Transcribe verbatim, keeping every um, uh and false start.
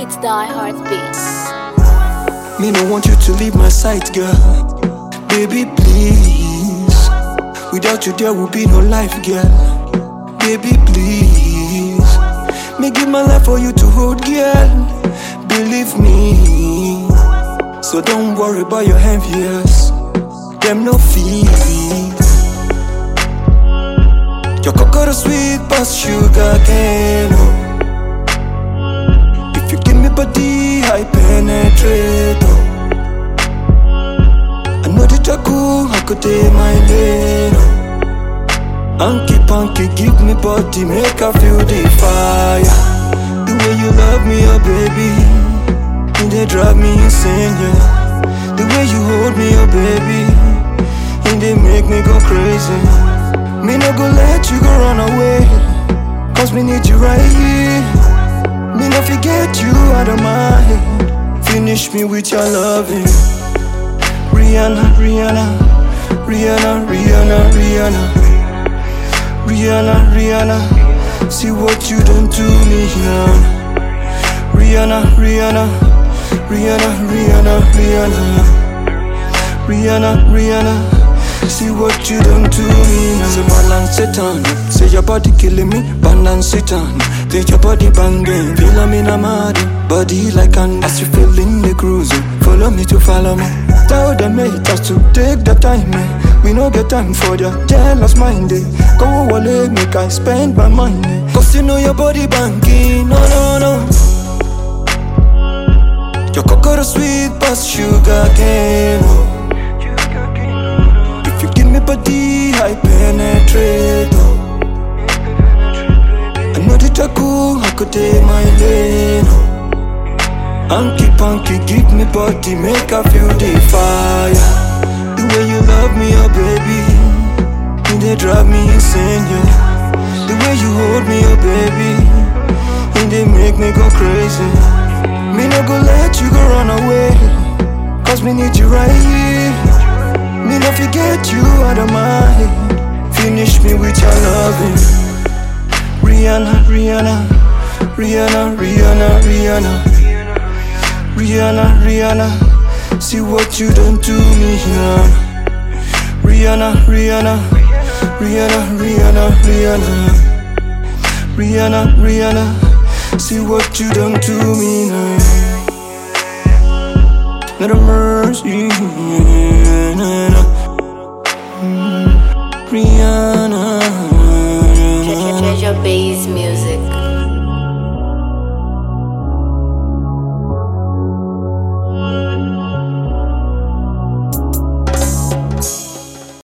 It's Die Heartbeats. Me no want you to leave my sight, girl. Baby, please. Without you there will be no life, girl. Baby, please. Me give my life for you to hold, girl. Believe me. So don't worry about your envious. Them no fees. Your cocoa sweet past sugar cane. Oh. If you give me body, I penetrate. Oh. I know that you're cool, I could take my lane. Oh. Anky panky, give me body, make I feel the fire. The way you love me, oh baby, and they drive me insane, yeah. The way you hold me, oh baby, and they make me go crazy. Me no go let you go run away, cause me need you right here. Me no forget you out of my head. Finish me with your loving. Rihanna, Rihanna, Rihanna, Rihanna, Rihanna, Rihanna, Rihanna. See what you done to me, yeah. Rihanna, Rihanna, Rihanna, Rihanna, Rihanna, Rihanna, Rihanna. See what you done to me now. Say balance it on. Say your body killing me, balance it on. Take your body banging, feel me na mad. Body like an as you feeling the cruising. Follow me to follow me. Tell them haters to take the time, eh. We no get time for their jealous mind, eh. Go away, make I spend my money, eh. Cause you know your body banging, no, no, no. Your cocoa sweet past sugar cane, oh. If you give me body, I penetrate, oh. I know that you're cool, I could take my lane, oh. Anky panky, give me body, make I feel the fire. The way you love me, oh baby, and they drive me insane, yeah. The way you hold me, oh baby, and they make me go crazy. Me no go let you go run away, cause me need you right here. Me no forget you out of my head. Finish me with your loving. Rihanna, Rihanna, Rihanna, Rihanna, Rihanna, Rihanna, Rihanna. See what you done to me, yeah. Rihanna, Rihanna, Rihanna, Rihanna, Rihanna, Rihanna, Rihanna. See what you done to me now. Not a mercy, Rihanna, Rihanna.